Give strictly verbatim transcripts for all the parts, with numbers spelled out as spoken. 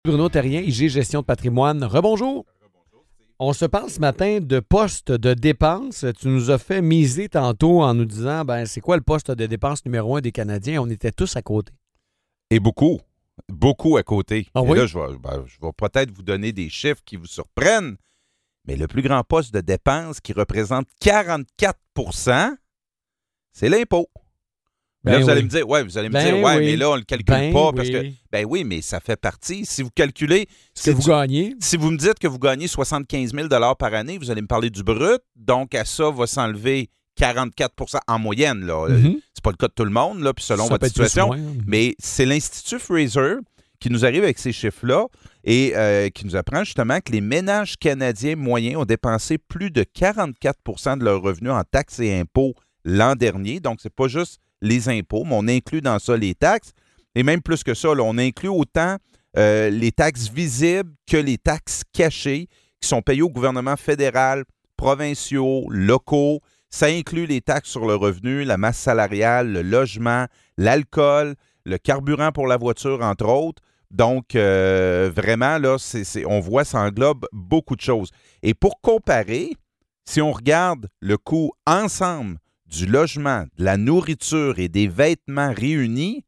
Bruno Terrien, I G Gestion de patrimoine. Rebonjour. On se parle ce matin de poste de dépense. Tu nous as fait miser tantôt en nous disant, ben c'est quoi le poste de dépense numéro un des Canadiens? On était tous à côté. Et beaucoup. Beaucoup à côté. Ah Et oui? là, je vais, ben, je vais peut-être vous donner des chiffres qui vous surprennent, mais le plus grand poste de dépense qui représente quarante-quatre pour cent, c'est l'impôt. Ben là, vous oui. allez me dire, ouais, vous allez me Ben dire, ouais, oui. mais là, on ne le calcule Ben pas oui. parce que. Ben oui, mais ça fait partie. Si vous calculez. Ce que si vous tu- gagnez. Si vous me dites que vous gagnez soixante-quinze mille par année, vous allez me parler du brut. Donc, à ça va s'enlever quarante-quatre pour cent en moyenne. Là. Mhm. C'est pas le cas de tout le monde, là, puis selon Ça votre peut être plus situation. ou moins. Mais c'est l'Institut Fraser qui nous arrive avec ces chiffres-là et euh, qui nous apprend justement que les ménages canadiens moyens ont dépensé plus de quarante-quatre pour cent de leurs revenus en taxes et impôts l'an dernier. Donc, c'est pas juste les impôts, mais on inclut dans ça les taxes. Et même plus que ça, là, on inclut autant euh, les taxes visibles que les taxes cachées qui sont payées au gouvernement fédéral, provinciaux, locaux. Ça inclut les taxes sur le revenu, la masse salariale, le logement, l'alcool, le carburant pour la voiture, entre autres. Donc, euh, vraiment, là, c'est, c'est, on voit, ça englobe beaucoup de choses. Et pour comparer, si on regarde le coût ensemble du logement, de la nourriture et des vêtements réunis,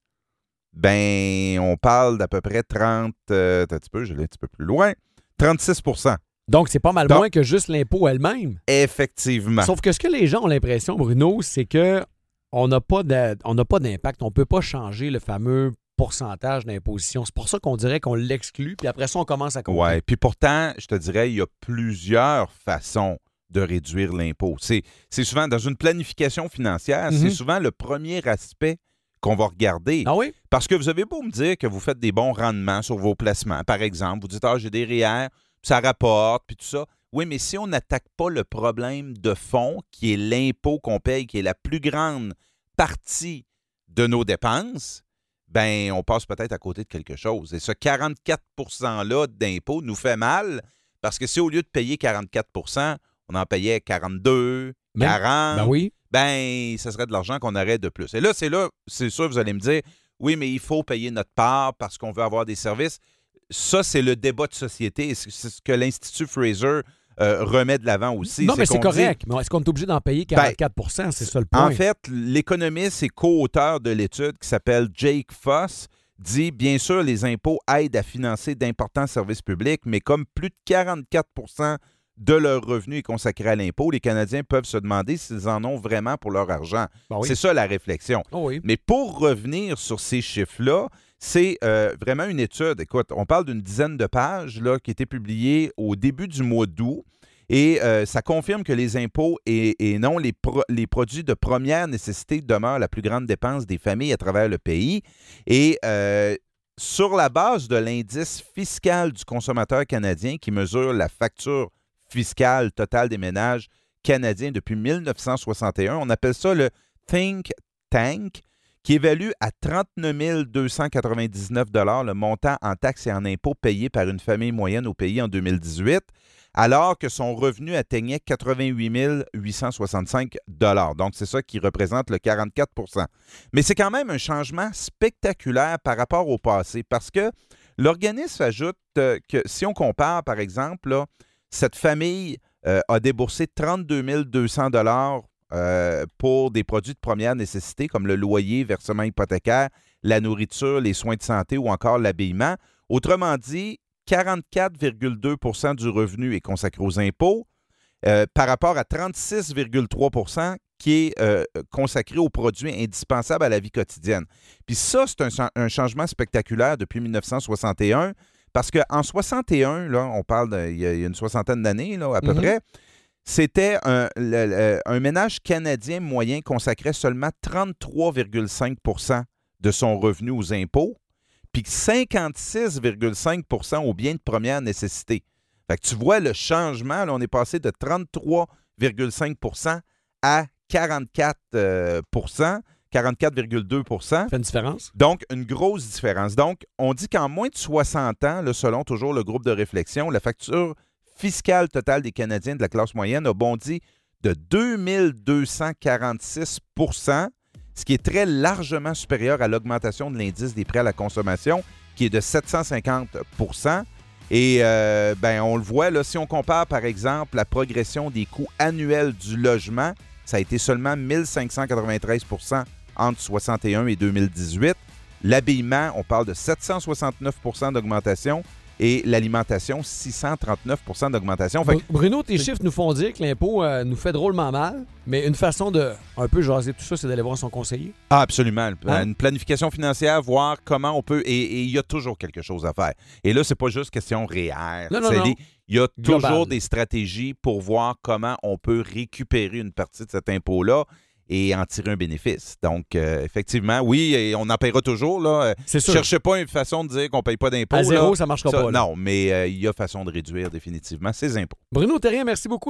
ben, on parle d'à peu près trente, euh, un petit peu, je l'ai un petit peu plus loin, trente-six pour cent. Donc, c'est pas mal Donc- moins que juste l'impôt elle-même. Effectivement. Sauf que ce que les gens ont l'impression, Bruno, c'est que on n'a pas d'a- on n'a pas d'impact. On ne peut pas changer le fameux pourcentage d'imposition. C'est pour ça qu'on dirait qu'on l'exclut, puis après ça, on commence à compter. Oui, puis pourtant, je te dirais, il y a plusieurs façons de réduire l'impôt. C'est, c'est souvent, dans une planification financière, Mhm. c'est souvent le premier aspect qu'on va regarder. Ah oui? Parce que vous avez beau me dire que vous faites des bons rendements sur vos placements, par exemple, vous dites « Ah, j'ai des R E E R, puis ça rapporte, puis tout ça ». Oui, mais si on n'attaque pas le problème de fond, qui est l'impôt qu'on paye, qui est la plus grande partie de nos dépenses, ben on passe peut-être à côté de quelque chose. Et ce quarante-quatre pour cent-là d'impôt nous fait mal, parce que si au lieu de payer quarante-quatre pour cent, on en payait quarante-deux, Même- quarante, Ben oui. ben, ce serait de l'argent qu'on aurait de plus. Et là, c'est là, c'est sûr, vous allez me dire, oui, mais il faut payer notre part parce qu'on veut avoir des services. Ça, c'est le débat de société. et C'est c'est ce que l'Institut Fraser euh, remet de l'avant aussi. non, mais c'est qu'on dit- correct. Mais est-ce qu'on est obligé d'en payer quarante-quatre pour cent? C'est ça le point. en fait, l'économiste et co-auteur de l'étude qui s'appelle Jake Foss dit, bien sûr, les impôts aident à financer d'importants services publics, mais comme plus de quarante-quatre pour cent de leur revenu est consacré à l'impôt, les Canadiens peuvent se demander s'ils en ont vraiment pour leur argent. Ben oui. C'est ça la réflexion. Oh oui. Mais pour revenir sur ces chiffres-là, c'est euh, vraiment une étude. Écoute, on parle d'une dizaine de pages là, qui a été publiée au début du mois d'août. Et euh, ça confirme que les impôts et, et non les, pro- les produits de première nécessité demeurent la plus grande dépense des familles à travers le pays. Et euh, sur la base de l'indice fiscal du consommateur canadien qui mesure la facture fiscale totale des ménages canadiens depuis mille neuf cent soixante et un, on appelle ça le Think Tank, qui évalue à trente-neuf mille deux cent quatre-vingt-dix-neuf dollars le montant en taxes et en impôts payés par une famille moyenne au pays en deux mille dix-huit, alors que son revenu atteignait quatre-vingt-huit mille huit cent soixante-cinq dollars. Donc, c'est ça qui représente le quarante-quatre pour cent. Mais c'est quand même un changement spectaculaire par rapport au passé, parce que l'organisme ajoute euh, que si on compare, par exemple, là, cette famille euh, a déboursé trente-deux mille deux cents dollars euh, pour des produits de première nécessité comme le loyer, versement hypothécaire, la nourriture, les soins de santé ou encore l'habillement. Autrement dit, quarante-quatre virgule deux pour cent du revenu est consacré aux impôts euh, par rapport à trente-six virgule trois pour cent qui est euh, consacré aux produits indispensables à la vie quotidienne. Puis ça, c'est un, un changement spectaculaire depuis mille neuf cent soixante et un. Parce qu'en soixante et un, là, on parle de, il y a une soixantaine d'années là, à peu Mhm. près, c'était un, le- le- un ménage canadien moyen consacrait seulement trente-trois virgule cinq pour cent de son revenu aux impôts, puis cinquante-six virgule cinq pour cent aux biens de première nécessité. Fait que tu vois le changement, là, on est passé de trente-trois virgule cinq pour cent à quarante-quatre pour cent, quarante-quatre virgule deux pour cent. Ça fait une différence? Donc, une grosse différence. Donc, on dit qu'en moins de soixante ans, là, selon toujours le groupe de réflexion, la facture fiscale totale des Canadiens de la classe moyenne a bondi de deux mille deux cent quarante-six pour cent, ce qui est très largement supérieur à l'augmentation de l'indice des prêts à la consommation qui est de sept cent cinquante pour cent. Et euh, ben, on le voit, là, si on compare, par exemple, la progression des coûts annuels du logement, ça a été seulement mille cinq cent quatre-vingt-treize pour cent entre soixante et un et deux mille dix-huit. L'habillement, on parle de sept cent soixante-neuf pour cent d'augmentation. Et l'alimentation, six cent trente-neuf pour cent d'augmentation. Fait que, Bruno, tes chiffres nous font dire que l'impôt euh, nous fait drôlement mal, mais une façon de un peu jaser tout ça, c'est d'aller voir son conseiller. Ah, absolument. Hein? Une planification financière, voir comment on peut... Et il y a toujours quelque chose à faire. Et là, c'est pas juste question réelle. Non, non, non. Il y a Global. toujours des stratégies pour voir comment on peut récupérer une partie de cet impôt-là et en tirer un bénéfice. Donc, euh, effectivement, oui, et on en paiera toujours. Là. C'est sûr. Ne cherchez pas une façon de dire qu'on ne paye pas d'impôts. À zéro, là. ça ne marchera Ça, pas. Là. Non, mais euh, il y a façon de réduire définitivement ces impôts. Bruno Thérien, merci beaucoup.